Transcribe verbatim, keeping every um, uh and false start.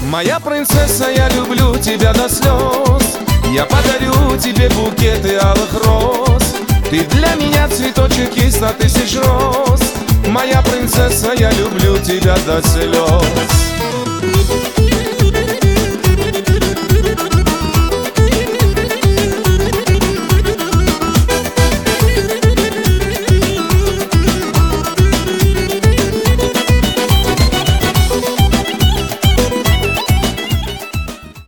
Моя принцесса, я люблю тебя до слез. Я подарю тебе букеты алых роз. Ты для меня цветочек из ста тысяч роз. Моя принцесса, я люблю тебя до слез.